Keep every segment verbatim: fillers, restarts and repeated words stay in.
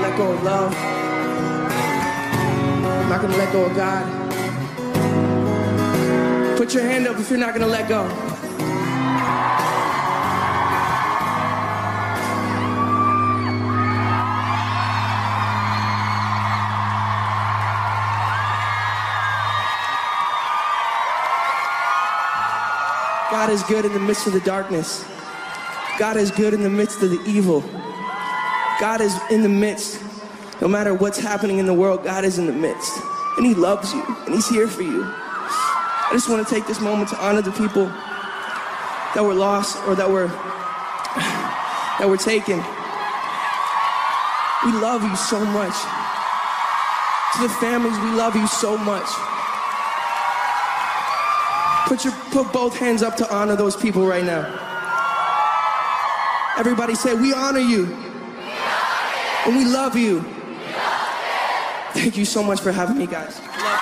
let go of love. I'm not gonna let go of God. Put your hand up if you're not gonna let go. God is good in the midst of the darkness. God is good in the midst of the evil. God is in the midst. No matter what's happening in the world, God is in the midst. And he loves you, and he's here for you. I just want to take this moment to honor the people that were lost or that were, that were taken. We love you so much. To the families, we love you so much. Put your put both hands up to honor those people right now. Everybody say, we honor you. We honor you. And we love you. We love you. Thank you so much for having me, guys. Love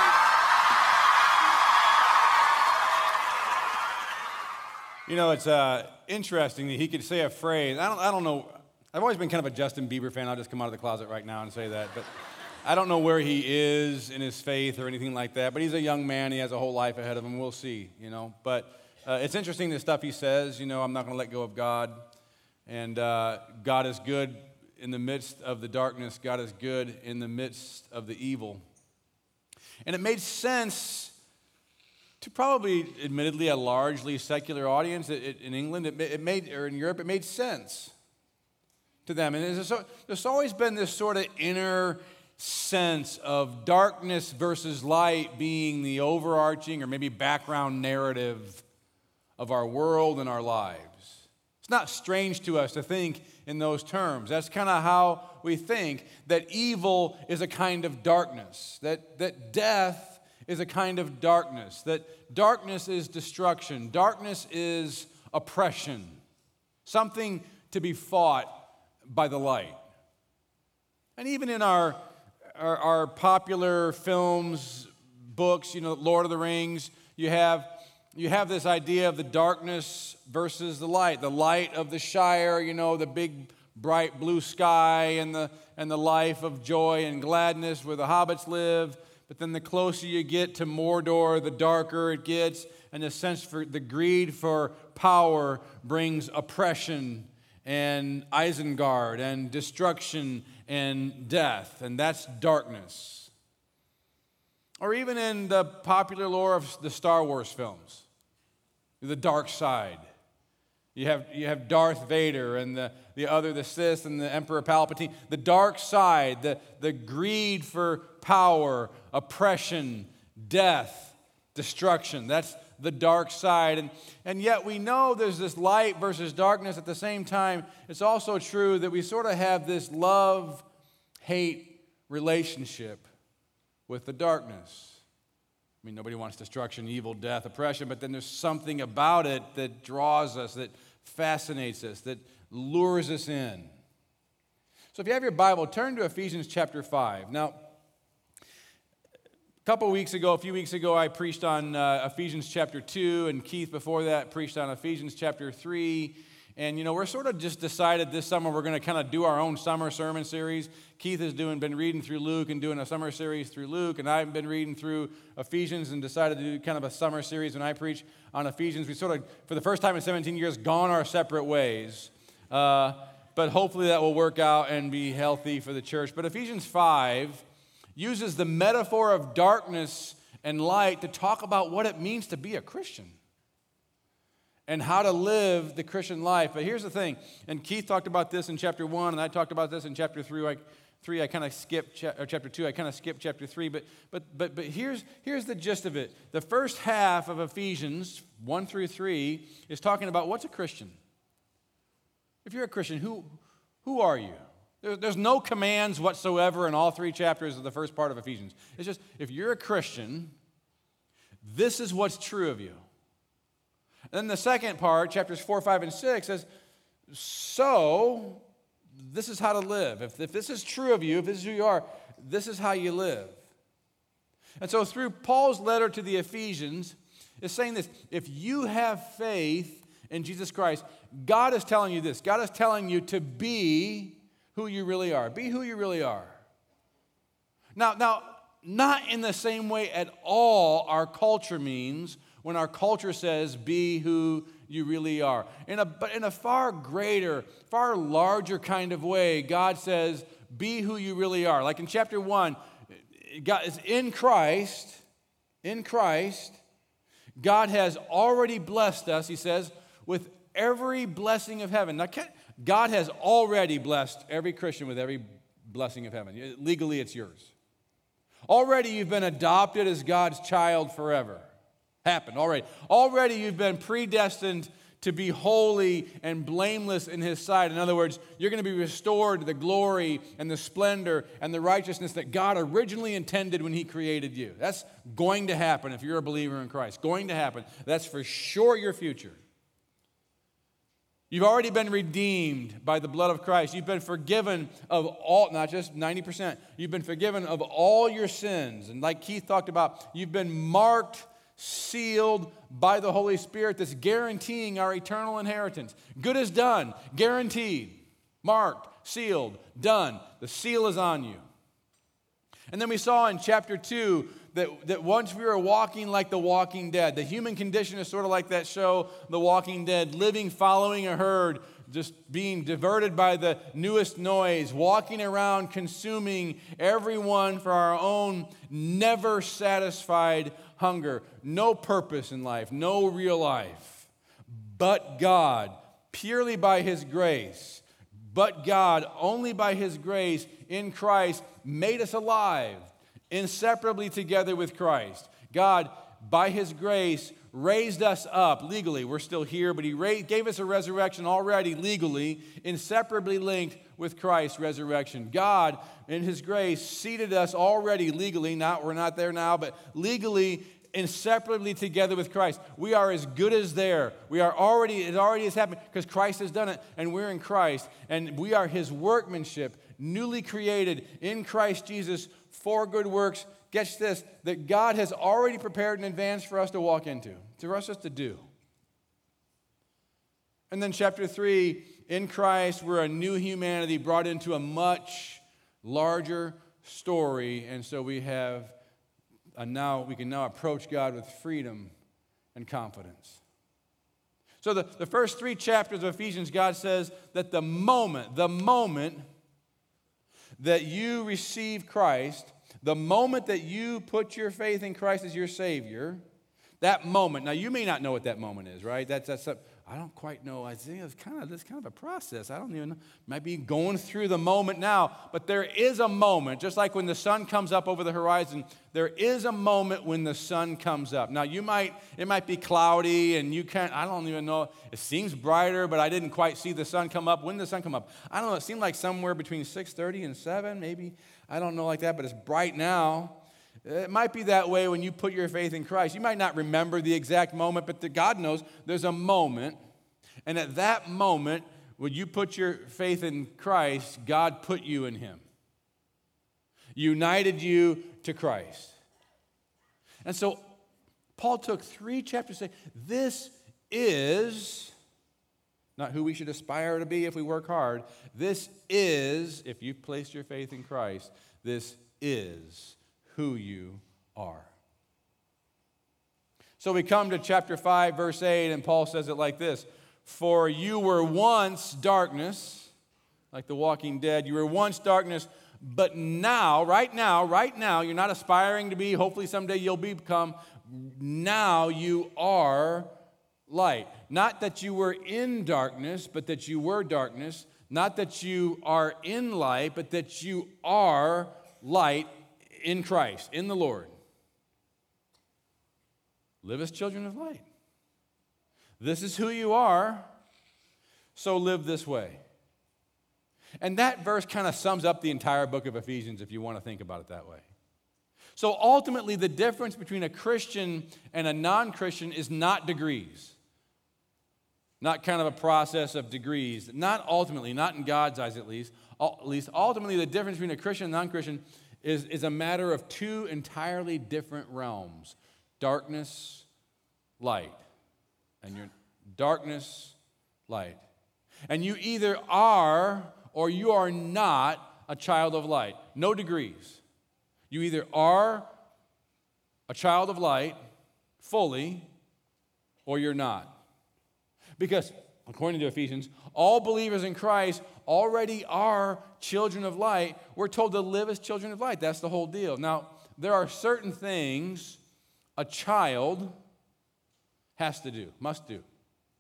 you. You know, it's uh, interesting that he could say a phrase. I don't, I don't know. I've always been kind of a Justin Bieber fan. I'll just come out of the closet right now and say that. But I don't know where he is in his faith or anything like that. But he's a young man. He has a whole life ahead of him. We'll see, you know. But uh, it's interesting the stuff he says. You know, I'm not going to let go of God. And uh, God is good in the midst of the darkness. God is good in the midst of the evil. And it made sense to probably, admittedly, a largely secular audience it, it, in England, it, it made, or in Europe, it made sense to them. And there's, a, there's always been this sort of inner sense of darkness versus light being the overarching or maybe background narrative of our world and our lives. It's not strange to us to think in those terms. That's kind of how we think, that evil is a kind of darkness, that, that death is a kind of darkness, that darkness is destruction, darkness is oppression, something to be fought by the light. And even in our, our, our popular films, books, you know, Lord of the Rings, you have You have this idea of the darkness versus the light. The light of the Shire, you know, the big, bright blue sky and the, and the life of joy and gladness where the hobbits live. But then the closer you get to Mordor, the darker it gets. And the sense for the greed for power brings oppression and Isengard and destruction and death. And that's darkness. Or even in the popular lore of the Star Wars films. The dark side. You have, you have Darth Vader and the, the other, the Sith and the Emperor Palpatine. The dark side, the, the greed for power, oppression, death, destruction. That's the dark side. And, and yet we know there's this light versus darkness. At the same time, it's also true that we sort of have this love-hate relationship with the darkness. I mean, nobody wants destruction, evil, death, oppression, but then there's something about it that draws us, that fascinates us, that lures us in. So if you have your Bible, turn to Ephesians chapter five. Now, a couple weeks ago, a few weeks ago, I preached on uh, Ephesians chapter two, and Keith before that preached on Ephesians chapter three. And, you know, we're sort of just decided this summer we're going to kind of do our own summer sermon series. Keith has doing, been reading through Luke and doing a summer series through Luke, and I've been reading through Ephesians and decided to do kind of a summer series when I preach on Ephesians. We sort of, for the first time in seventeen years, gone our separate ways. Uh, but hopefully that will work out and be healthy for the church. But Ephesians five uses the metaphor of darkness and light to talk about what it means to be a Christian and how to live the Christian life. But here's the thing, and Keith talked about this in chapter one, and I talked about this in chapter three. I, three, I kind of skipped, cha- or chapter two, I kind of skipped chapter three, but but but but here's here's the gist of it. The first half of Ephesians one through three is talking about what's a Christian. If you're a Christian, who who are you? There, there's no commands whatsoever in all three chapters of the first part of Ephesians. It's just, if you're a Christian, this is what's true of you. And then the second part, chapters four, five, and six, says, so this is how to live. If, if this is true of you, if this is who you are, this is how you live. And so through Paul's letter to the Ephesians, it's saying this: if you have faith in Jesus Christ, God is telling you this. God is telling you to be who you really are. Be who you really are. Now, now, not in the same way at all our culture means when our culture says, be who you really are. In a, but in a far greater, far larger kind of way, God says, be who you really are. Like in chapter one, God is in Christ, in Christ, God has already blessed us, he says, with every blessing of heaven. Now, God has already blessed every Christian with every blessing of heaven. Legally, it's yours. Already you've been adopted as God's child forever. Happened already. Already you've been predestined to be holy and blameless in his sight. In other words, you're going to be restored to the glory and the splendor and the righteousness that God originally intended when he created you. That's going to happen if you're a believer in Christ. Going to happen. That's for sure your future. You've already been redeemed by the blood of Christ. You've been forgiven of all, not just ninety percent. You've been forgiven of all your sins. And like Keith talked about, you've been marked, sealed by the Holy Spirit that's guaranteeing our eternal inheritance. Good is done, guaranteed, marked, sealed, done. The seal is on you. And then we saw in chapter two that, that once we were walking like the walking dead. The human condition is sort of like that show, The Walking Dead, living, following a herd, just being diverted by the newest noise, walking around, consuming everyone for our own never satisfied hunger. No purpose in life, no real life. But God, purely by his grace, but God, only by his grace in Christ, made us alive, inseparably together with Christ. God, by his grace, raised us up legally. We're still here, but he raised, gave us a resurrection already legally, inseparably linked with Christ's resurrection. God, in his grace, seated us already legally. Not, we're not there now, but legally, inseparably together with Christ. We are as good as there. We are already, it already has happened because Christ has done it, and we're in Christ, and we are his workmanship, newly created in Christ Jesus for good works. Catch this, that God has already prepared in advance for us to walk into, for us just to do. And then chapter three, in Christ, we're a new humanity brought into a much larger story, and so we have a now we can now approach God with freedom and confidence. So the, the first three chapters of Ephesians, God says that the moment, the moment that you receive Christ, the moment that you put your faith in Christ as your Savior, that moment. Now, you may not know what that moment is, right? That's, that's a, I don't quite know. I think it's kind of, it's kind of a process. I don't even know. Might be going through the moment now. But there is a moment, just like when the sun comes up over the horizon, there is a moment when the sun comes up. Now, you might, it might be cloudy, and you can't, I don't even know. It seems brighter, but I didn't quite see the sun come up. When did the sun come up? I don't know. It seemed like somewhere between six thirty and seven, maybe. I don't know like that, but it's bright now. It might be that way when you put your faith in Christ. You might not remember the exact moment, but the, God knows there's a moment. And at that moment, when you put your faith in Christ, God put you in him. United you to Christ. And so Paul took three chapters to say, this is not who we should aspire to be if we work hard. This is, if you've placed your faith in Christ, this is who you are. So we come to chapter five, verse eight, and Paul says it like this. For you were once darkness, like the walking dead. You were once darkness, but now, right now, right now, you're not aspiring to be, hopefully someday you'll become, now you are light. Not that you were in darkness, but that you were darkness. Not that you are in light, but that you are light in Christ, in the Lord. Live as children of light. This is who you are, so live this way. And that verse kind of sums up the entire book of Ephesians if you want to think about it that way. So ultimately, the difference between a Christian and a non-Christian is not degrees. Not kind of a process of degrees. Not ultimately, not in God's eyes at least. At least ultimately, the difference between a Christian and non-Christian is, is a matter of two entirely different realms. Darkness, light. And you're darkness, light. And you either are or you are not a child of light. No degrees. You either are a child of light fully, or you're not. Because, according to Ephesians, all believers in Christ already are children of light. We're told to live as children of light. That's the whole deal. Now, there are certain things a child has to do, must do.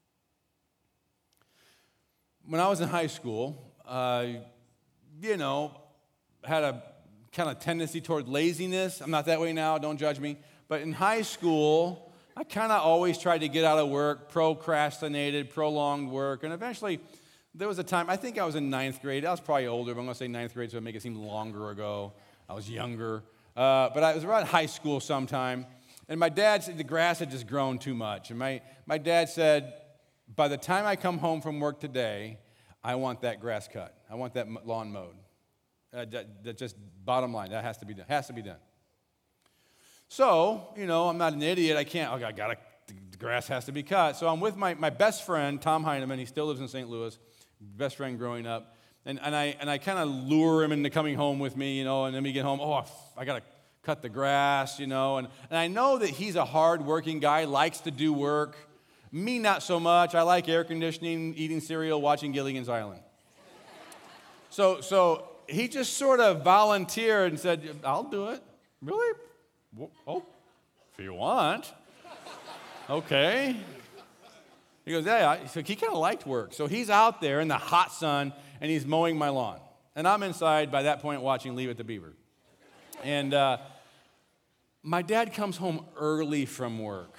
When I was in high school, uh, you know, had a kind of tendency toward laziness. I'm not that way now, don't judge me. But in high school, I kind of always tried to get out of work, procrastinated, prolonged work, and eventually there was a time, I think I was in ninth grade. I was probably older, but I'm going to say ninth grade so I make it seem longer ago. I was younger. Uh, but I was around high school sometime, and my dad said the grass had just grown too much. And my, my dad said, by the time I come home from work today, I want that grass cut. I want that lawn mowed. Uh, that, that just bottom line, that has to be done. Has to be done. So, you know, I'm not an idiot. I can't, okay, I gotta, the grass has to be cut. So I'm with my, my best friend, Tom Heineman. He still lives in Saint Louis, best friend growing up. And, and I, and I kind of lure him into coming home with me, you know, and then we get home, oh, I gotta cut the grass, you know. And, and I know that he's a hard-working guy, likes to do work. Me, not so much. I like air conditioning, eating cereal, watching Gilligan's Island. So, so he just sort of volunteered and said, I'll do it. Really? Oh, if you want. Okay. He goes, yeah. So he kind of liked work. So he's out there in the hot sun, and he's mowing my lawn. And I'm inside, by that point, watching Leave It to Beaver. And uh, my dad comes home early from work.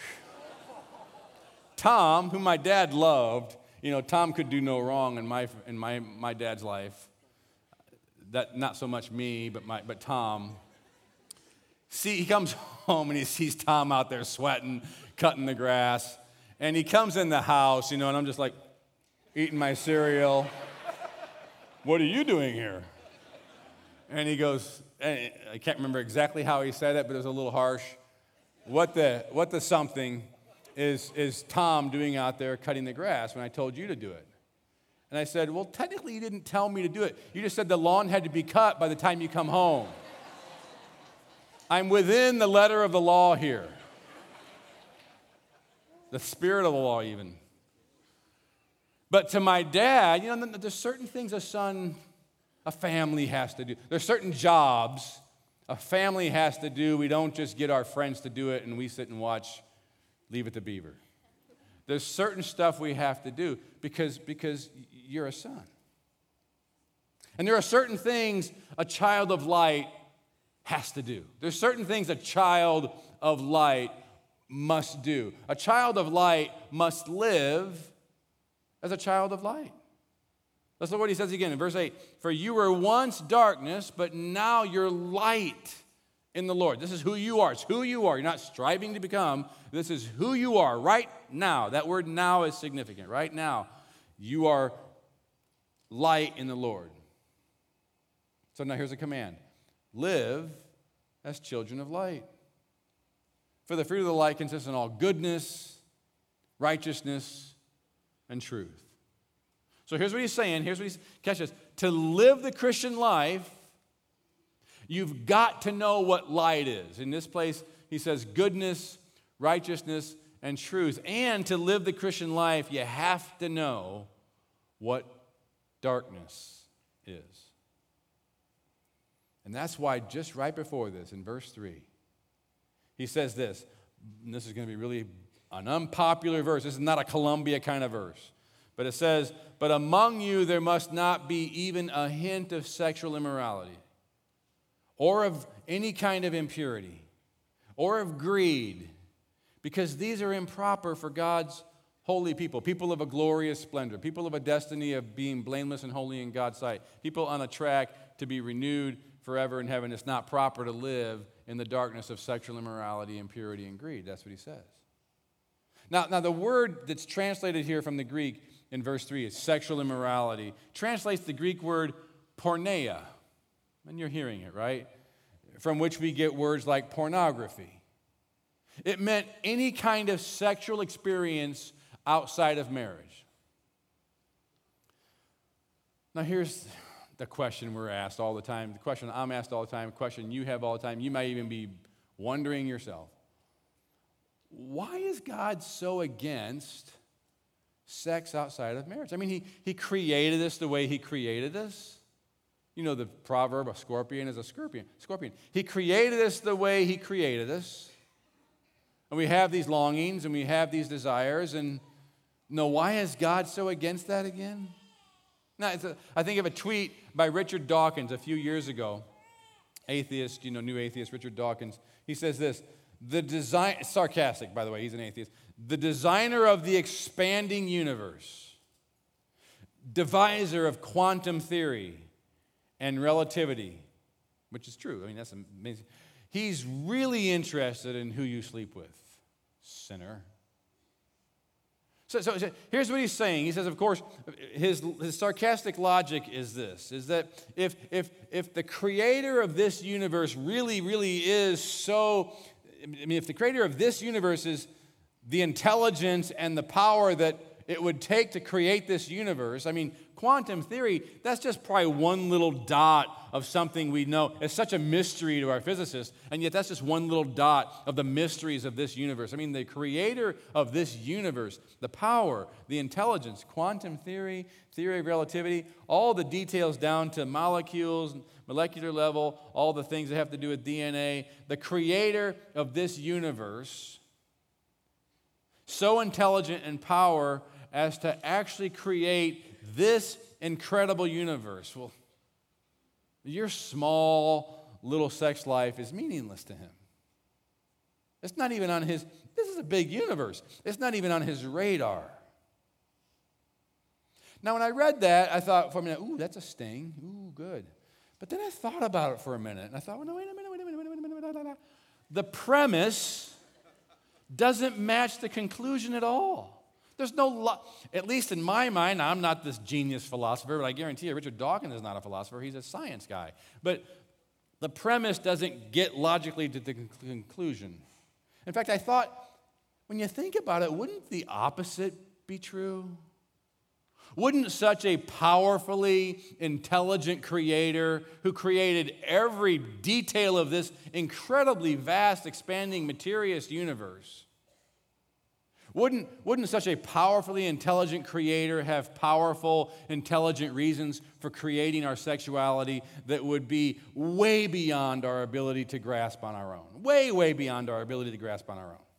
Tom, who my dad loved, you know, Tom could do no wrong in my in my my dad's life. That not so much me, but my but Tom. See, he comes home and he sees Tom out there sweating, cutting the grass, and he comes in the house, you know, and I'm just like eating my cereal. What are you doing here? And he goes, and I can't remember exactly how he said it, but it was a little harsh. What the what the something is is Tom doing out there cutting the grass when I told you to do it? And I said, well, technically you didn't tell me to do it. You just said the lawn had to be cut by the time you come home. I'm within the letter of the law here. The spirit of the law even. But to my dad, you know, there's certain things a son, a family has to do. There's certain jobs a family has to do. We don't just get our friends to do it and we sit and watch Leave It to Beaver. There's certain stuff we have to do because, because you're a son. And there are certain things a child of light has to do. There's certain things a child of light must do. A child of light must live as a child of light. That's what he says again in verse eight. For you were once darkness, but now you're light in the Lord. This is who you are. It's who you are. You're not striving to become. This is who you are right now. That word now is significant. Right now, you are light in the Lord. So now here's a command. Live as children of light. For the fruit of the light consists in all goodness, righteousness, and truth. So here's what he's saying. Here's what he's, catch this. To live the Christian life, you've got to know what light is. In this place, he says goodness, righteousness, and truth. And to live the Christian life, you have to know what darkness is. And that's why just right before this, in verse three, he says this, and this is going to be really an unpopular verse. This is not a Columbia kind of verse. But it says, but among you there must not be even a hint of sexual immorality, or of any kind of impurity, or of greed, because these are improper for God's holy people, people of a glorious splendor, people of a destiny of being blameless and holy in God's sight, people on a track to be renewed forever in heaven. It's not proper to live in the darkness of sexual immorality, impurity, and greed. That's what he says. Now, now the word that's translated here from the Greek in verse three is sexual immorality. Translates the Greek word porneia. And you're hearing it, right? From which we get words like pornography. It meant any kind of sexual experience outside of marriage. Now here's, the question we're asked all the time, the question I'm asked all the time, the question you have all the time. You might even be wondering yourself, why is God so against sex outside of marriage? I mean, he, he created us the way he created us. You know the proverb, a scorpion is a scorpion. Scorpion. He created us the way he created us. And we have these longings and we have these desires. And no, why is God so against that again? Now, it's a, I think of a tweet by Richard Dawkins a few years ago. Atheist, you know, new atheist, Richard Dawkins. He says this, the design, sarcastic, by the way, he's an atheist. The designer of the expanding universe, deviser of quantum theory and relativity, which is true. I mean, that's amazing. He's really interested in who you sleep with, sinner. So, so, so here's what he's saying. He says, of course, his, his sarcastic logic is this, is that if, if, if the creator of this universe really, really is so, I mean, if the creator of this universe is the intelligence and the power that it would take to create this universe, I mean, quantum theory, that's just probably one little dot of something we know. It's such a mystery to our physicists, and yet that's just one little dot of the mysteries of this universe. I mean, the creator of this universe, the power, the intelligence, quantum theory, theory of relativity, all the details down to molecules, molecular level, all the things that have to do with D N A, the creator of this universe, so intelligent in power as to actually create this incredible universe. Well, your small little sex life is meaningless to him. It's not even on his, this is a big universe. It's not even on his radar. Now, when I read that, I thought for a minute, ooh, that's a sting. Ooh, good. But then I thought about it for a minute, and I thought, well, no, wait a minute, wait a minute, wait a minute, wait a minute, wait a minute. The premise doesn't match the conclusion at all. There's no, lo- at least in my mind, I'm not this genius philosopher, but I guarantee you Richard Dawkins is not a philosopher. He's a science guy. But the premise doesn't get logically to the conclusion. In fact, I thought, when you think about it, wouldn't the opposite be true? Wouldn't such a powerfully intelligent creator who created every detail of this incredibly vast, expanding, mysterious universe, Wouldn't, wouldn't such a powerfully intelligent creator have powerful, intelligent reasons for creating our sexuality that would be way beyond our ability to grasp on our own? Way, way beyond our ability to grasp on our own.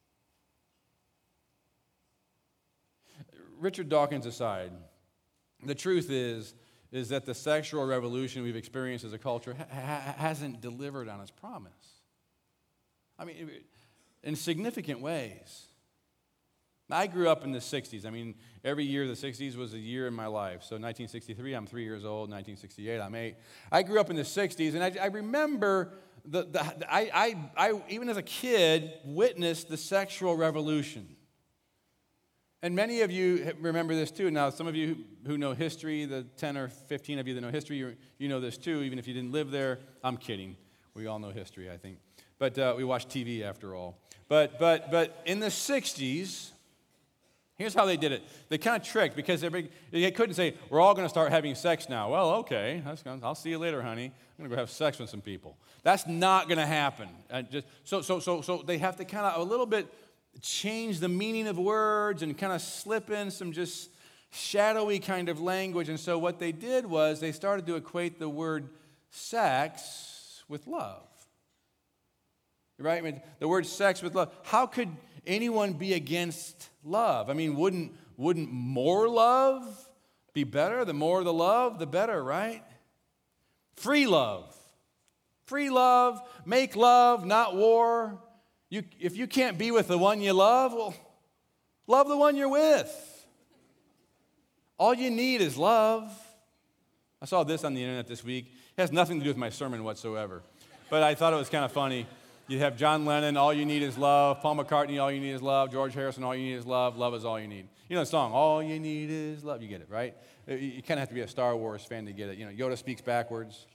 Richard Dawkins aside, the truth is, is that the sexual revolution we've experienced as a culture ha- hasn't delivered on its promise. I mean, in significant ways. I grew up in the sixties. I mean, every year of the sixties was a year in my life. So nineteen sixty-three, I'm three years old. nineteen sixty-eight, I'm eight. I grew up in the sixties, and I, I remember, the, the, I, I, I, even as a kid, witnessed the sexual revolution. And many of you remember this too. Now, some of you who know history, the ten or fifteen of you that know history, you, you know this too, even if you didn't live there. I'm kidding. We all know history, I think. But uh, we watch T V after all. But, but, but in the sixties, here's how they did it. They kind of tricked because they couldn't say, we're all going to start having sex now. Well, okay, that's gonna, I'll see you later, honey. I'm going to go have sex with some people. That's not going to happen. Uh, just, so, so, so, so they have to kind of a little bit change the meaning of words and kind of slip in some just shadowy kind of language. And so what they did was they started to equate the word sex with love. Right? I mean, the word sex with love. How could anyone be against love? I mean, wouldn't, wouldn't more love be better? The more the love, the better, right? Free love. Free love, make love, not war. You, if you can't be with the one you love, well, love the one you're with. All you need is love. I saw this on the internet this week. It has nothing to do with my sermon whatsoever. But I thought it was kind of funny. You have John Lennon, all you need is love. Paul McCartney, all you need is love. George Harrison, all you need is love. Love is all you need. You know the song, all you need is love. You get it, right? You kind of have to be a Star Wars fan to get it. You know, Yoda speaks backwards.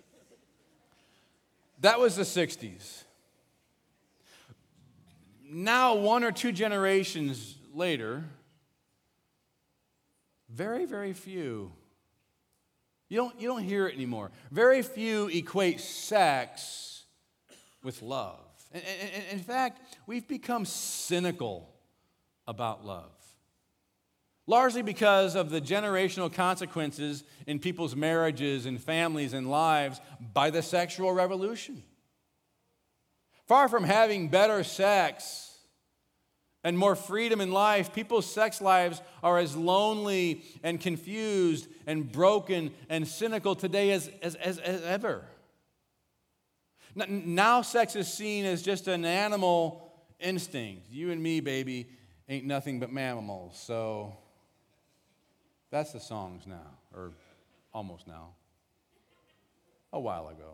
That was the sixties. Now, one or two generations later, very, very few You don't, you don't hear it anymore. Very few equate sex with love. In, in, in fact, we've become cynical about love, largely because of the generational consequences in people's marriages and families and lives by the sexual revolution. Far from having better sex and more freedom in life, people's sex lives are as lonely and confused and broken and cynical today as, as, as, as ever. Now sex is seen as just an animal instinct. You and me, baby, ain't nothing but mammals. So that's the songs now, or almost now. A while ago.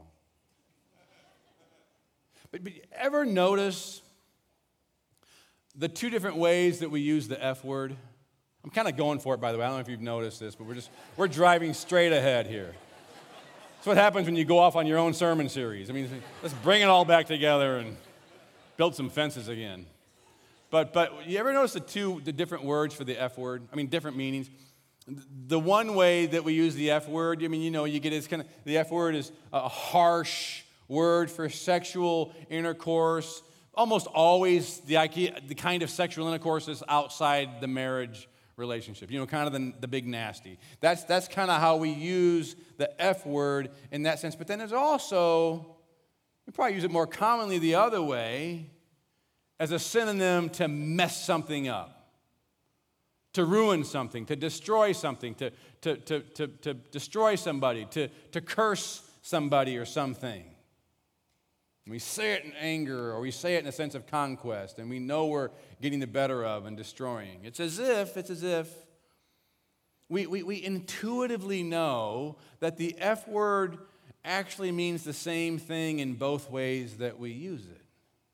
But, but ever notice the two different ways that we use the F word? I'm kind of going for it, by the way. I don't know if you've noticed this, but we're just we're driving straight ahead here. That's what happens when you go off on your own sermon series. I mean, let's bring it all back together and build some fences again. But but you ever notice the two the different words for the F word? I mean, different meanings. The one way that we use the F word, I mean, you know, you get it's kind of the F word is a harsh word for sexual intercourse. Almost always the, the kind of sexual intercourse is outside the marriage relationship. You know, kind of the, the big nasty. That's, that's kind of how we use the F word in that sense. But then there's also, we probably use it more commonly the other way, as a synonym to mess something up, to ruin something, to destroy something, to, to, to, to, to destroy somebody, to, to curse somebody or something. We say it in anger, or we say it in a sense of conquest, and we know we're getting the better of and destroying. It's as if, it's as if we, we, we intuitively know that the F word actually means the same thing in both ways that we use it.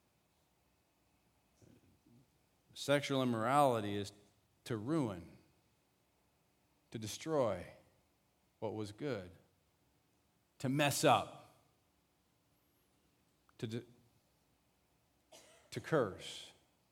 Sexual immorality is to ruin, to destroy what was good, to mess up. To, to curse.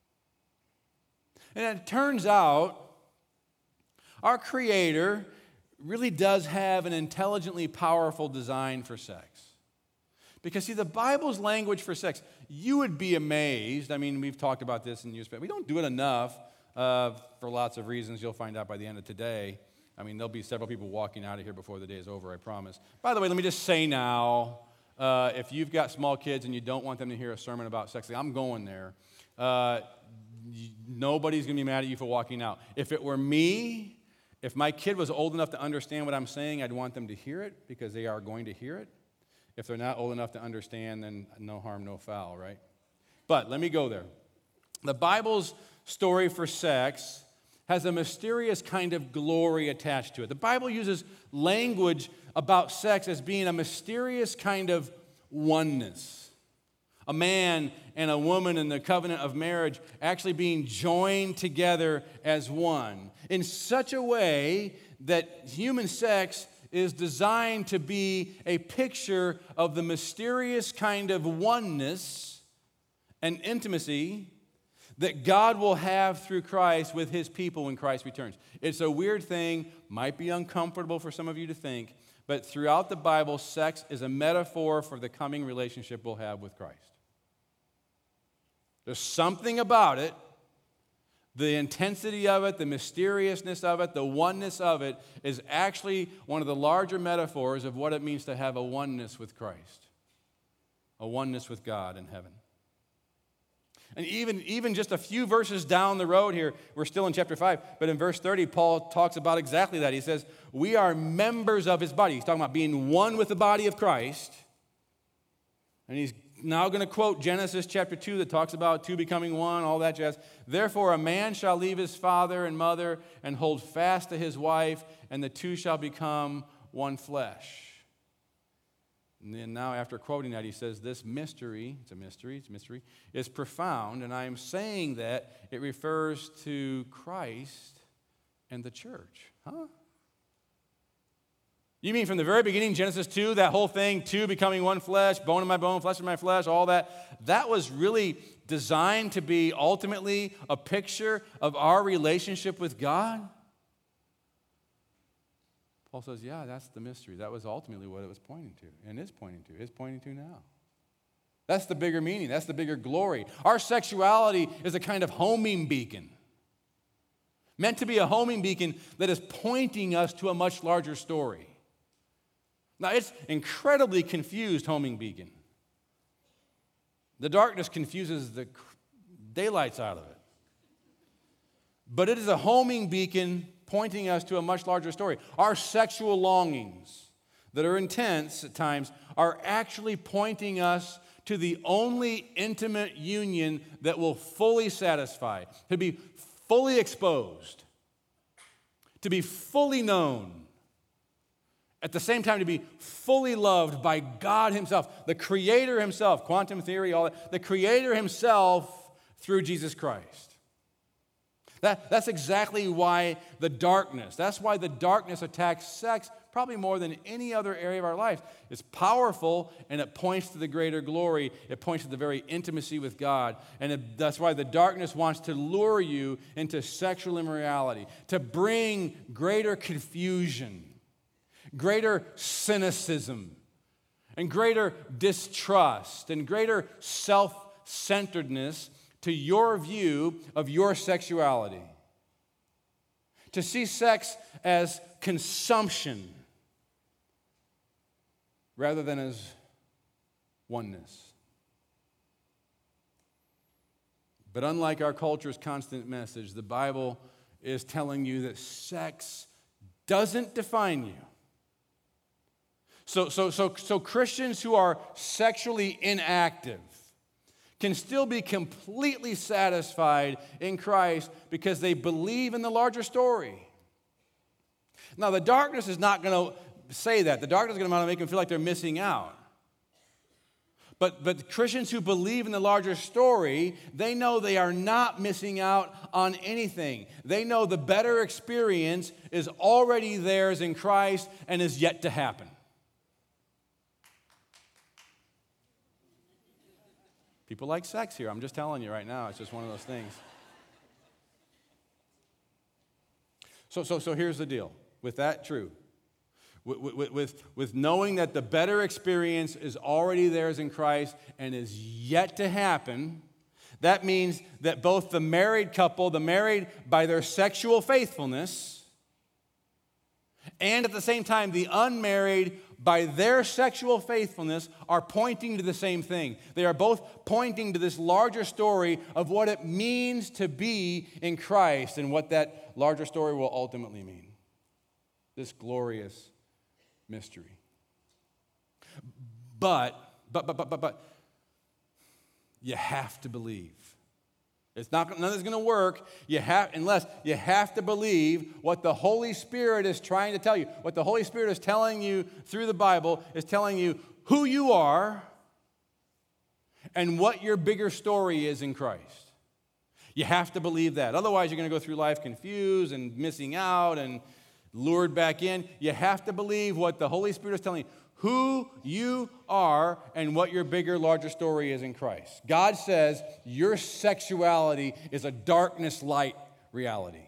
And it turns out our Creator really does have an intelligently powerful design for sex. Because, see, the Bible's language for sex, you would be amazed. I mean, we've talked about this in years past. We don't do it enough uh, for lots of reasons. You'll find out by the end of today. I mean, there'll be several people walking out of here before the day is over, I promise. By the way, let me just say now, Uh, if you've got small kids and you don't want them to hear a sermon about sex, I'm going there. Uh, nobody's going to be mad at you for walking out. If it were me, if my kid was old enough to understand what I'm saying, I'd want them to hear it because they are going to hear it. If they're not old enough to understand, then no harm, no foul, right? But let me go there. The Bible's story for sex has a mysterious kind of glory attached to it. The Bible uses language about sex as being a mysterious kind of oneness. A man and a woman in the covenant of marriage actually being joined together as one in such a way that human sex is designed to be a picture of the mysterious kind of oneness and intimacy that God will have through Christ with his people when Christ returns. It's a weird thing, might be uncomfortable for some of you to think, but throughout the Bible, sex is a metaphor for the coming relationship we'll have with Christ. There's something about it, the intensity of it, the mysteriousness of it, the oneness of it is actually one of the larger metaphors of what it means to have a oneness with Christ, a oneness with God in heaven. And even, even just a few verses down the road here, we're still in chapter five, but in verse thirty, Paul talks about exactly that. He says, we are members of his body. He's talking about being one with the body of Christ. And he's now going to quote Genesis chapter two that talks about two becoming one, all that jazz. Therefore, a man shall leave his father and mother and hold fast to his wife, and the two shall become one flesh. And then now after quoting that, he says, this mystery, it's a mystery, it's a mystery, is profound, and I am saying that it refers to Christ and the church. Huh? You mean from the very beginning, Genesis two, that whole thing, two becoming one flesh, bone of my bone, flesh of my flesh, all that, that was really designed to be ultimately a picture of our relationship with God? Paul says, yeah, that's the mystery. That was ultimately what it was pointing to, and is pointing to, is pointing to now. That's the bigger meaning. That's the bigger glory. Our sexuality is a kind of homing beacon, meant to be a homing beacon that is pointing us to a much larger story. Now, it's incredibly confused homing beacon. The darkness confuses the daylights out of it. But it is a homing beacon pointing us to a much larger story. Our sexual longings that are intense at times are actually pointing us to the only intimate union that will fully satisfy, to be fully exposed, to be fully known, at the same time to be fully loved by God himself, the Creator himself, quantum theory, all that, the Creator himself through Jesus Christ. That, that's exactly why the darkness, that's why the darkness attacks sex probably more than any other area of our life. It's powerful, and it points to the greater glory. It points to the very intimacy with God. And it, that's why the darkness wants to lure you into sexual immorality, to bring greater confusion, greater cynicism, and greater distrust, and greater self-centeredness to your view of your sexuality. To see sex as consumption rather than as oneness. But unlike our culture's constant message, the Bible is telling you that sex doesn't define you. So, so, so, so Christians who are sexually inactive can still be completely satisfied in Christ because they believe in the larger story. Now, the darkness is not going to say that. The darkness is going to make them feel like they're missing out. But, but Christians who believe in the larger story, they know they are not missing out on anything. They know the better experience is already theirs in Christ and is yet to happen. People like sex here. I'm just telling you right now. It's just one of those things. So, so, so here's the deal. With that true, with, with, with, with knowing that the better experience is already theirs in Christ and is yet to happen, that means that both the married couple, the married by their sexual faithfulness, and at the same time the unmarried by their sexual faithfulness are pointing to the same thing. They are both pointing to this larger story of what it means to be in Christ and what that larger story will ultimately mean. This glorious mystery. But, but, but, but, but, but, you have to believe. It's not, none of it's going to work you have, unless you have to believe what the Holy Spirit is trying to tell you. What the Holy Spirit is telling you through the Bible is telling you who you are and what your bigger story is in Christ. You have to believe that. Otherwise, you're going to go through life confused and missing out and lured back in. You have to believe what the Holy Spirit is telling you. Who you are and what your bigger, larger story is in Christ. God says your sexuality is a darkness-light reality.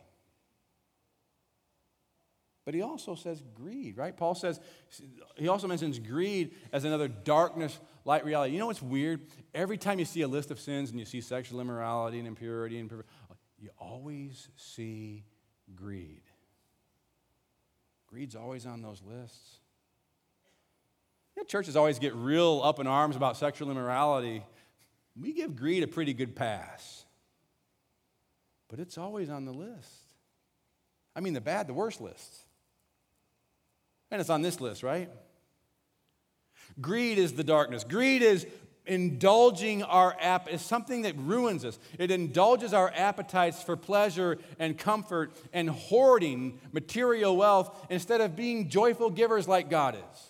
But he also says greed, right? Paul says, he also mentions greed as another darkness-light reality. You know what's weird? Every time you see a list of sins and you see sexual immorality and impurity, and you always see greed. Greed's always on those lists. You know, churches always get real up in arms about sexual immorality. We give greed a pretty good pass. But it's always on the list. I mean, the bad, the worst list. And it's on this list, right? Greed is the darkness. Greed is indulging our app is something that ruins us. It indulges our appetites for pleasure and comfort and hoarding material wealth instead of being joyful givers like God is.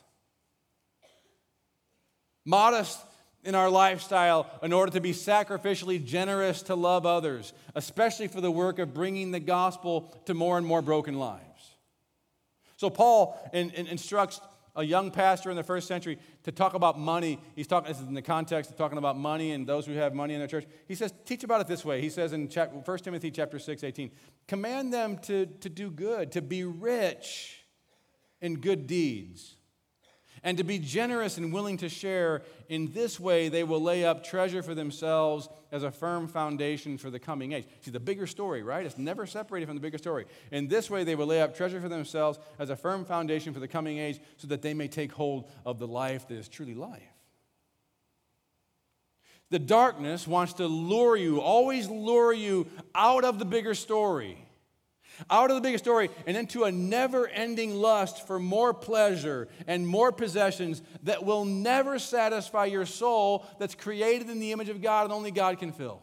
Modest in our lifestyle in order to be sacrificially generous to love others, especially for the work of bringing the gospel to more and more broken lives. So Paul in, in, instructs a young pastor in the first century to talk about money. He's talking this is in the context of talking about money and those who have money in their church. He says, teach about it this way. He says in First Timothy chapter six, eighteen, command them to, to do good, to be rich, in good deeds, and to be generous and willing to share. In this way, they will lay up treasure for themselves as a firm foundation for the coming age. See, the bigger story, right? It's never separated from the bigger story. In this way, they will lay up treasure for themselves as a firm foundation for the coming age, so that they may take hold of the life that is truly life. The darkness wants to lure you, always lure you out of the bigger story. Out of the bigger story and into a never-ending lust for more pleasure and more possessions that will never satisfy your soul, that's created in the image of God and only God can fill.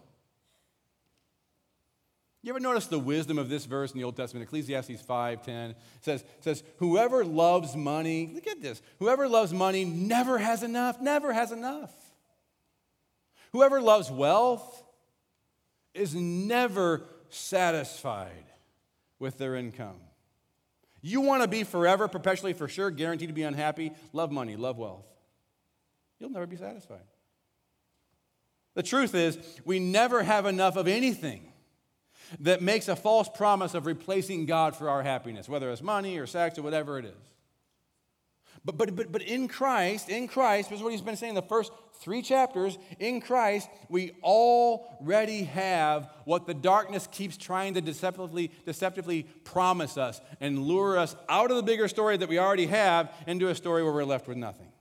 You ever notice the wisdom of this verse in the Old Testament? Ecclesiastes five ten says, says, whoever loves money, look at this, whoever loves money never has enough, never has enough. Whoever loves wealth is never satisfied with their income. You want to be forever, perpetually, for sure, guaranteed to be unhappy? Love money, love wealth. You'll never be satisfied. The truth is, we never have enough of anything that makes a false promise of replacing God for our happiness, whether it's money or sex or whatever it is. But, but, but, but in Christ, in Christ, this is what he's been saying the first three chapters, in Christ, we already have what the darkness keeps trying to deceptively, deceptively promise us and lure us out of the bigger story that we already have into a story where we're left with nothing.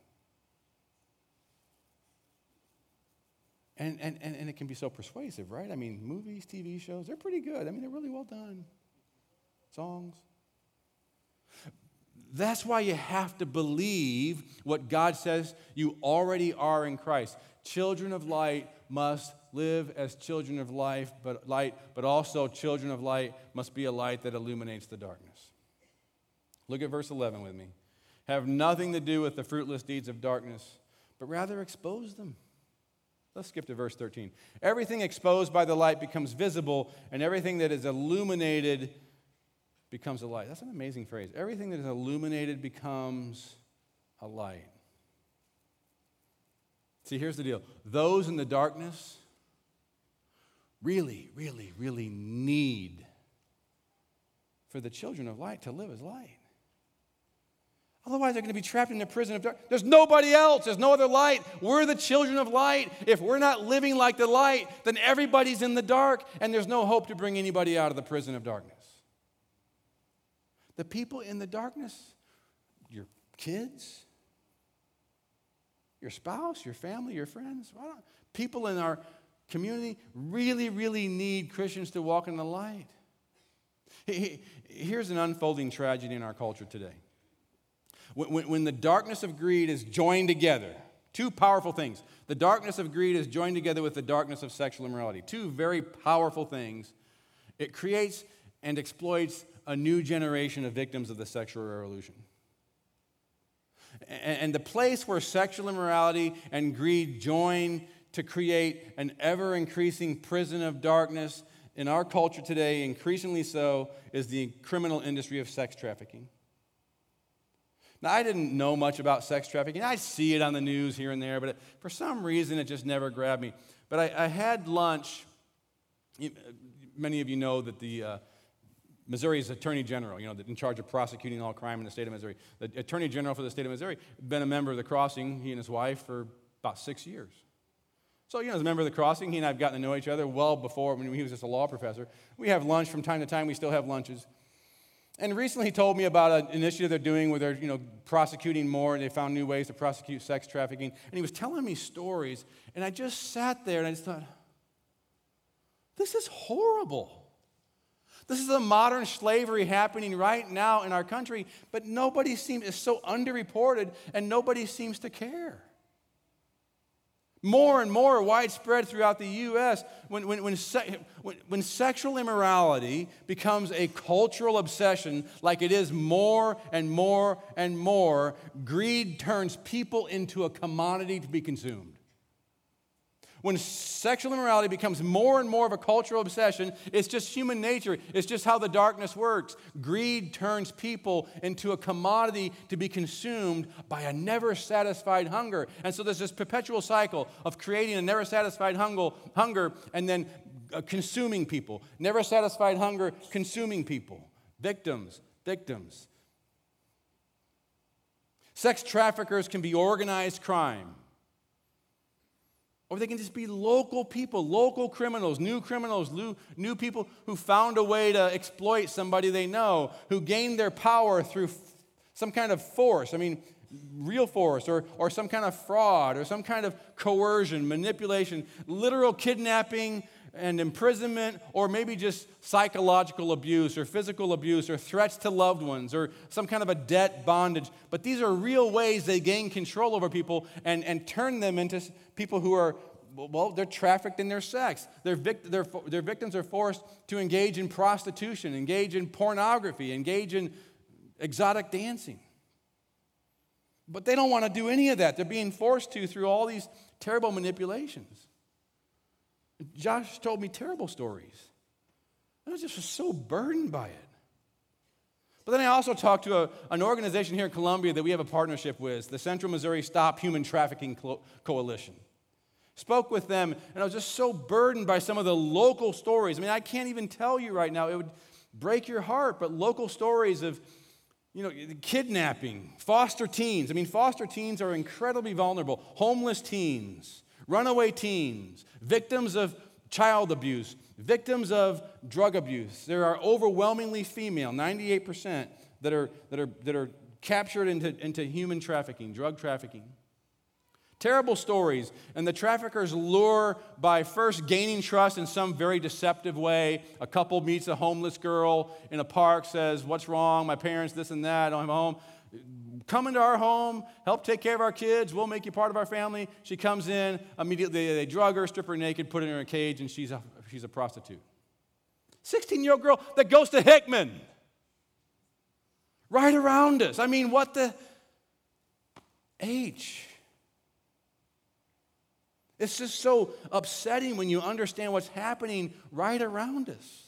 And, and, and, and it can be so persuasive, right? I mean, movies, T V shows, they're pretty good. I mean, they're really well done. Songs. That's why you have to believe what God says you already are in Christ. Children of light must live as children of life, but light, but also children of light must be a light that illuminates the darkness. Look at verse eleven with me. Have nothing to do with the fruitless deeds of darkness, but rather expose them. Let's skip to verse thirteen. Everything exposed by the light becomes visible, and everything that is illuminated becomes a light. That's an amazing phrase. Everything that is illuminated becomes a light. See, here's the deal. Those in the darkness really, really, really need for the children of light to live as light. Otherwise, they're going to be trapped in the prison of darkness. There's nobody else. There's no other light. We're the children of light. If we're not living like the light, then everybody's in the dark, and there's no hope to bring anybody out of the prison of darkness. The people in the darkness, your kids, your spouse, your family, your friends, people in our community really, really need Christians to walk in the light. Here's an unfolding tragedy in our culture today. When, when the darkness of greed is joined together, two powerful things. The darkness of greed is joined together with the darkness of sexual immorality. Two very powerful things. It creates and exploits a new generation of victims of the sexual revolution. And the place where sexual immorality and greed join to create an ever-increasing prison of darkness in our culture today, increasingly so, is the criminal industry of sex trafficking. Now, I didn't know much about sex trafficking. I see it on the news here and there, but it, for some reason, it just never grabbed me. But I, I had lunch. Many of you know that the uh, Missouri's Attorney General, you know, in charge of prosecuting all crime in the state of Missouri. The Attorney General for the state of Missouri, been a member of the Crossing, he and his wife, for about six years. So, you know, as a member of the Crossing, he and I have gotten to know each other well before, when he was just a law professor. We have lunch from time to time. We still have lunches. And recently he told me about an initiative they're doing where they're, you know, prosecuting more, and they found new ways to prosecute sex trafficking. And he was telling me stories, and I just sat there and I just thought, this is horrible. This is a modern slavery happening right now in our country, but nobody seems, it's so underreported, and nobody seems to care. More and more widespread throughout the U S when, when, when, se- when, when sexual immorality becomes a cultural obsession like it is more and more and more, greed turns people into a commodity to be consumed. When sexual immorality becomes more and more of a cultural obsession, it's just human nature. It's just how the darkness works. Greed turns people into a commodity to be consumed by a never-satisfied hunger. And so there's this perpetual cycle of creating a never-satisfied hunger, hunger and then uh, consuming people. Never-satisfied hunger, consuming people. Victims, victims. Sex traffickers can be organized crime. Or they can just be local people, local criminals, new criminals, new, new people who found a way to exploit somebody they know, who gained their power through f- some kind of force. I mean, real force, or, or some kind of fraud, or some kind of coercion, manipulation, literal kidnapping and imprisonment, or maybe just psychological abuse, or physical abuse, or threats to loved ones, or some kind of a debt bondage. But these are real ways they gain control over people and, and turn them into people who are, well, they're trafficked in their sex. Their, vict- their, their victims are forced to engage in prostitution, engage in pornography, engage in exotic dancing. But they don't want to do any of that. They're being forced to through all these terrible manipulations. Josh told me terrible stories. I was just so burdened by it. But then I also talked to a, an organization here in Columbia that we have a partnership with, the Central Missouri Stop Human Trafficking Co- Coalition. Spoke with them, and I was just so burdened by some of the local stories. I mean, I can't even tell you right now. It would break your heart, but local stories of, you know, kidnapping, foster teens. I mean, foster teens are incredibly vulnerable. Homeless teens, runaway teens, victims of child abuse, victims of drug abuse. There are overwhelmingly female, ninety-eight percent, that are, that are, that are captured into, into human trafficking, drug trafficking. Terrible stories, and the traffickers lure by first gaining trust in some very deceptive way. A couple meets a homeless girl in a park, says, "What's wrong? My parents, this and that, I don't have a home. Come into our home, help take care of our kids, we'll make you part of our family." She comes in, immediately they drug her, strip her naked, put her in a cage, and she's a, she's a prostitute. sixteen-year-old girl that goes to Hickman. Right around us. I mean, what the H? It's just so upsetting when you understand what's happening right around us.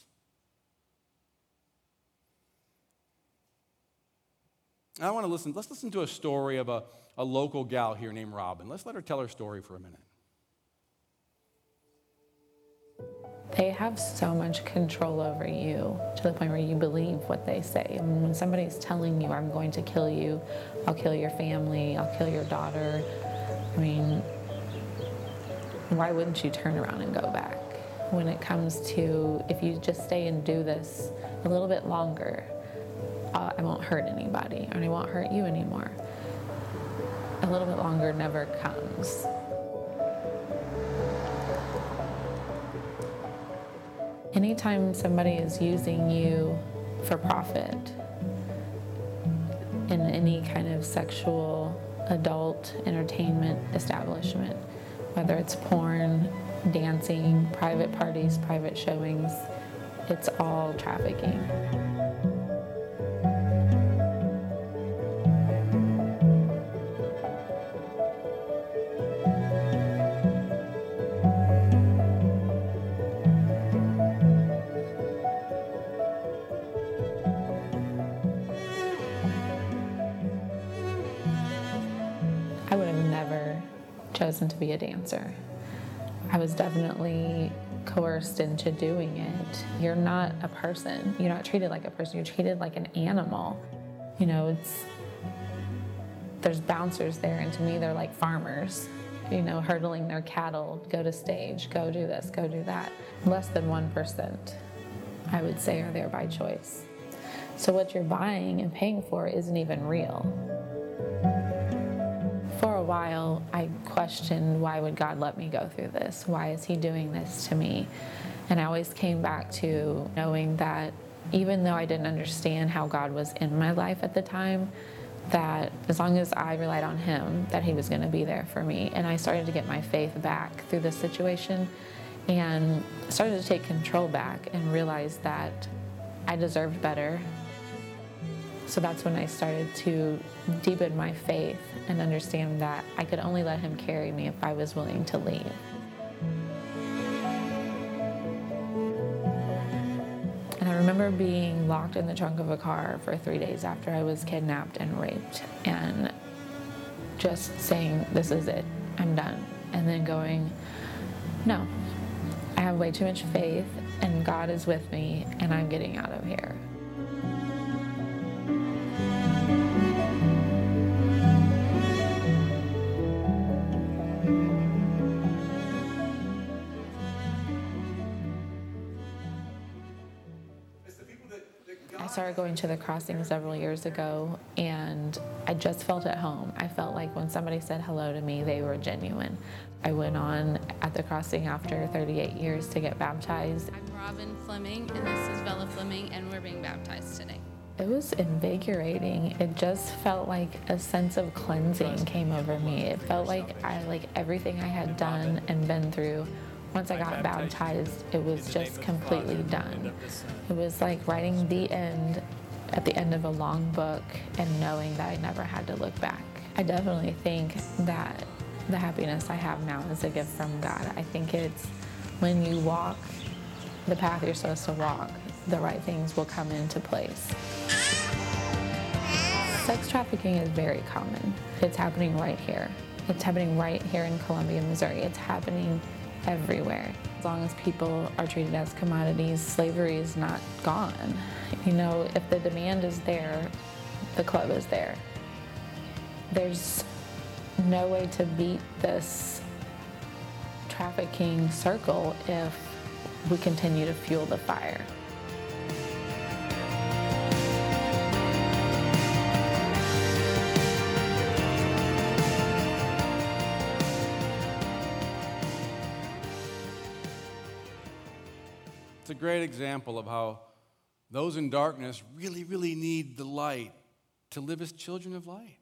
I want to listen. Let's listen to a story of a, a local gal here named Robin. Let's let her tell her story for a minute. They have so much control over you to the point where you believe what they say. I mean, when somebody's telling you, "I'm going to kill you, I'll kill your family, I'll kill your daughter," I mean, why wouldn't you turn around and go back? When it comes to, if you just stay and do this a little bit longer, uh, I won't hurt anybody, and I won't hurt you anymore. A little bit longer never comes. Anytime somebody is using you for profit in any kind of sexual, adult entertainment establishment, whether it's porn, dancing, private parties, private showings, it's all trafficking. I would have never chosen to be a dancer. I was definitely coerced into doing it. You're not a person. You're not treated like a person. You're treated like an animal. You know, it's, there's bouncers there, and to me, they're like farmers, you know, hurdling their cattle, go to stage, go do this, go do that. Less than one percent, I would say, are there by choice. So what you're buying and paying for isn't even real. For a while, I questioned, why would God let me go through this? Why is he doing this to me? And I always came back to knowing that even though I didn't understand how God was in my life at the time, that as long as I relied on him, that he was going to be there for me. And I started to get my faith back through this situation and started to take control back and realize that I deserved better. So that's when I started to deepen my faith and understand that I could only let him carry me if I was willing to leave. And I remember being locked in the trunk of a car for three days after I was kidnapped and raped, and just saying, "This is it, I'm done." And then going, "No, I have way too much faith, and God is with me, and I'm getting out of here." started going to the crossing several years ago, and I just felt at home. I felt like when somebody said hello to me, they were genuine. I went on at the crossing after thirty-eight years to get baptized. I'm Robin Fleming, and this is Bella Fleming, and we're being baptized today. It was invigorating. It just felt like a sense of cleansing came over me. It felt like I, like everything I had done and been through, once I got baptized, it was just completely done. It was like writing the end at the end of a long book and knowing that I never had to look back. I definitely think that the happiness I have now is a gift from God. I think it's when you walk the path you're supposed to walk, the right things will come into place. Sex trafficking is very common. It's happening right here. It's happening right here in Columbia, Missouri. It's happening everywhere. As long as people are treated as commodities, slavery is not gone. You know, if the demand is there, the club is there. There's no way to beat this trafficking circle if we continue to fuel the fire. It's a great example of how those in darkness really, really need the light to live as children of light.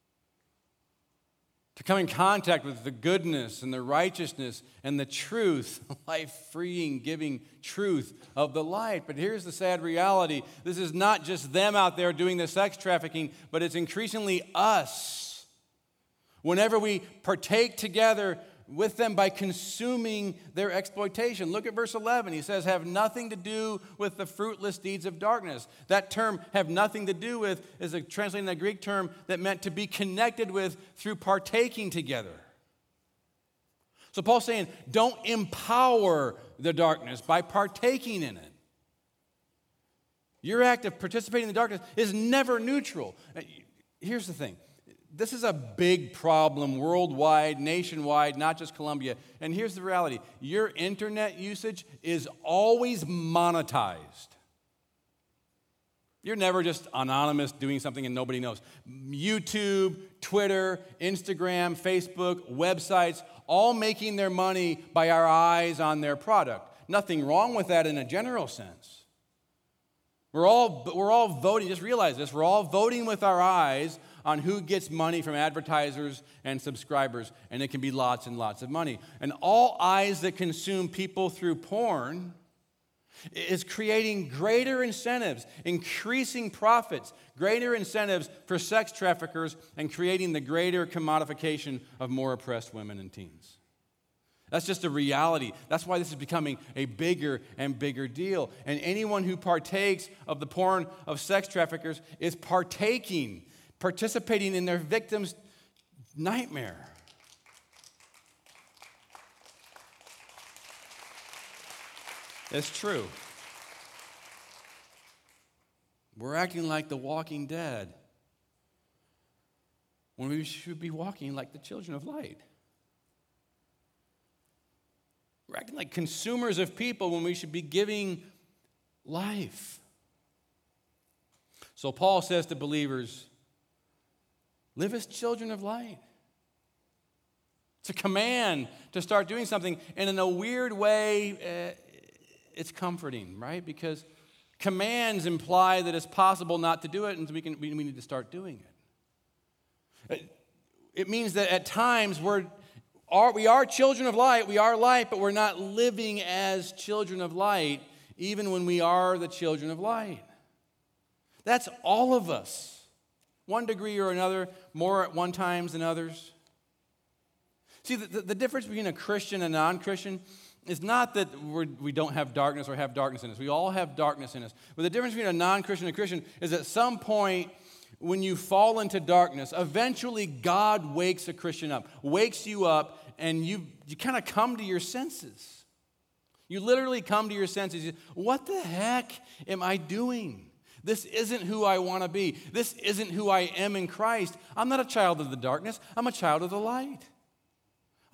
To come in contact with the goodness and the righteousness and the truth, life-freeing, giving truth of the light. But here's the sad reality. This is not just them out there doing the sex trafficking, but it's increasingly us. Whenever we partake together with them by consuming their exploitation. Look at verse eleven. He says, have nothing to do with the fruitless deeds of darkness. That term, have nothing to do with, is a, translating that Greek term that meant to be connected with through partaking together. So Paul's saying, don't empower the darkness by partaking in it. Your act of participating in the darkness is never neutral. Here's the thing. This is a big problem worldwide, nationwide, not just Columbia. And here's the reality. Your internet usage is always monetized. You're never just anonymous doing something and nobody knows. YouTube, Twitter, Instagram, Facebook, websites, all making their money by our eyes on their product. Nothing wrong with that in a general sense. We're all, we're all voting, just realize this, we're all voting with our eyes on who gets money from advertisers and subscribers, and it can be lots and lots of money. And all eyes that consume people through porn is creating greater incentives, increasing profits, greater incentives for sex traffickers, and creating the greater commodification of more oppressed women and teens. That's just a reality. That's why this is becoming a bigger and bigger deal. And anyone who partakes of the porn of sex traffickers is partaking participating in their victim's nightmare. It's true. We're acting like the walking dead when we should be walking like the children of light. We're acting like consumers of people when we should be giving life. So Paul says to believers, live as children of light. It's a command to start doing something, and in a weird way, uh, it's comforting, right? Because commands imply that it's possible not to do it, and we, can, we need to start doing it. It, it means that at times we're, are, we are children of light, we are light, but we're not living as children of light, even when we are the children of light. That's all of us. One degree or another, more at one times than others. See, the, the, the difference between a Christian and a non-Christian is not that we're, we don't have darkness or have darkness in us. We all have darkness in us. But the difference between a non-Christian and a Christian is at some point when you fall into darkness, eventually God wakes a Christian up, wakes you up, and you, you kind of come to your senses. You literally come to your senses. You say, what the heck am I doing? This isn't who I want to be. This isn't who I am in Christ. I'm not a child of the darkness. I'm a child of the light.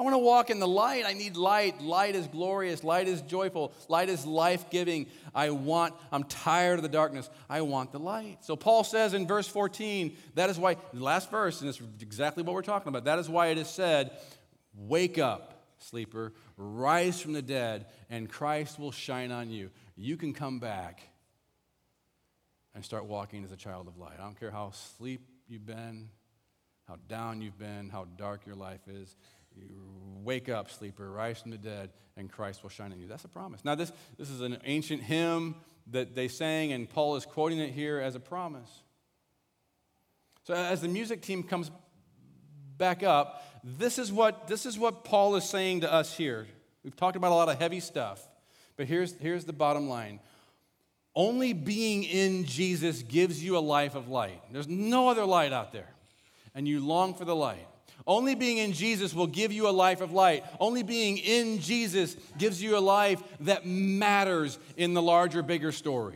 I want to walk in the light. I need light. Light is glorious. Light is joyful. Light is life-giving. I want, I'm tired of the darkness. I want the light. So Paul says in verse fourteen, that is why, the last verse, and it's exactly what we're talking about, that is why it is said, wake up, sleeper, rise from the dead, and Christ will shine on you. You can come back and start walking as a child of light. I don't care how asleep you've been, how down you've been, how dark your life is. You wake up, sleeper, rise from the dead, and Christ will shine on you. That's a promise. Now, this, this is an ancient hymn that they sang, and Paul is quoting it here as a promise. So as the music team comes back up, this is what, this is what Paul is saying to us here. We've talked about a lot of heavy stuff, but here's, here's the bottom line. Only being in Jesus gives you a life of light. There's no other light out there, and you long for the light. Only being in Jesus will give you a life of light. Only being in Jesus gives you a life that matters in the larger, bigger story.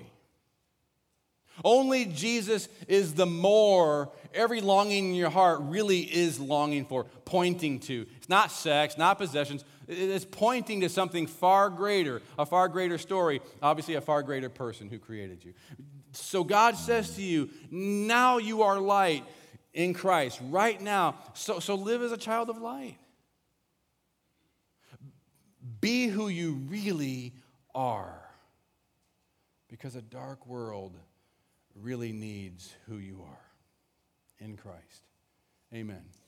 Only Jesus is the more every longing in your heart really is longing for, pointing to. It's not sex, not possessions. It's pointing to something far greater, a far greater story, obviously a far greater person who created you. So God says to you, now you are light in Christ, right now. So, so live as a child of light. Be who you really are, because a dark world really needs who you are in Christ. Amen.